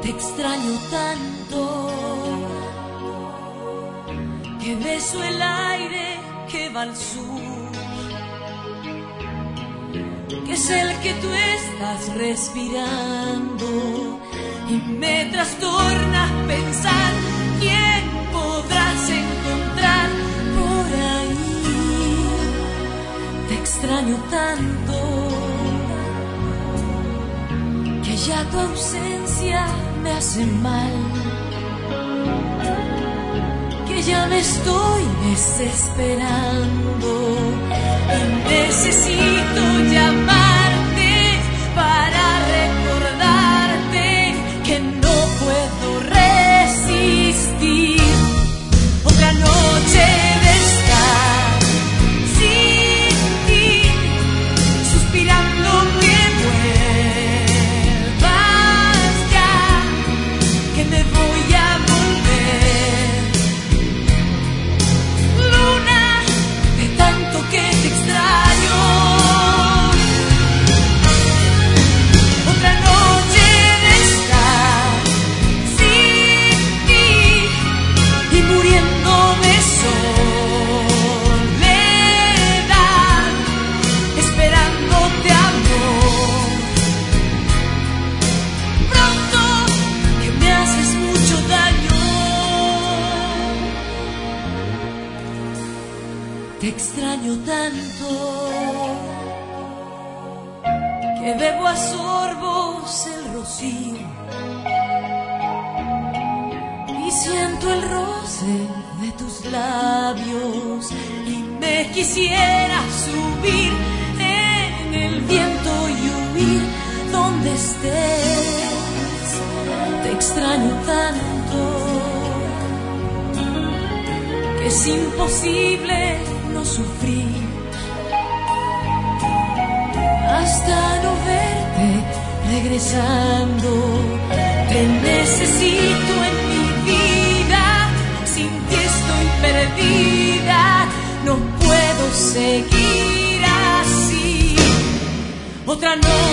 Te extraño tanto que beso el aire que va al sur, que es el que tú estás respirando, y me trastorna pensar quién podrás encontrar por ahí. Te extraño tanto que ya tu ausencia me hace mal, que ya me estoy desesperando y necesito llamarte para recordarte que no puedo resistir otra noche de estar sin ti, suspirando que vuelvas ya, que me voy a volver luna de tanto que te extraño. Otra noche de estar sin ti y muriendo de soledad, esperándote amor. Pronto que me haces mucho daño. Te extraño tanto que bebo a sorbos el rocío y siento el roce de tus labios, y me quisiera subir en el viento y huir donde estés. Te extraño tanto que es imposible no sufrir hasta no verte regresando. Te necesito en mi vida, sin ti estoy perdida, no puedo seguir así. Otra noche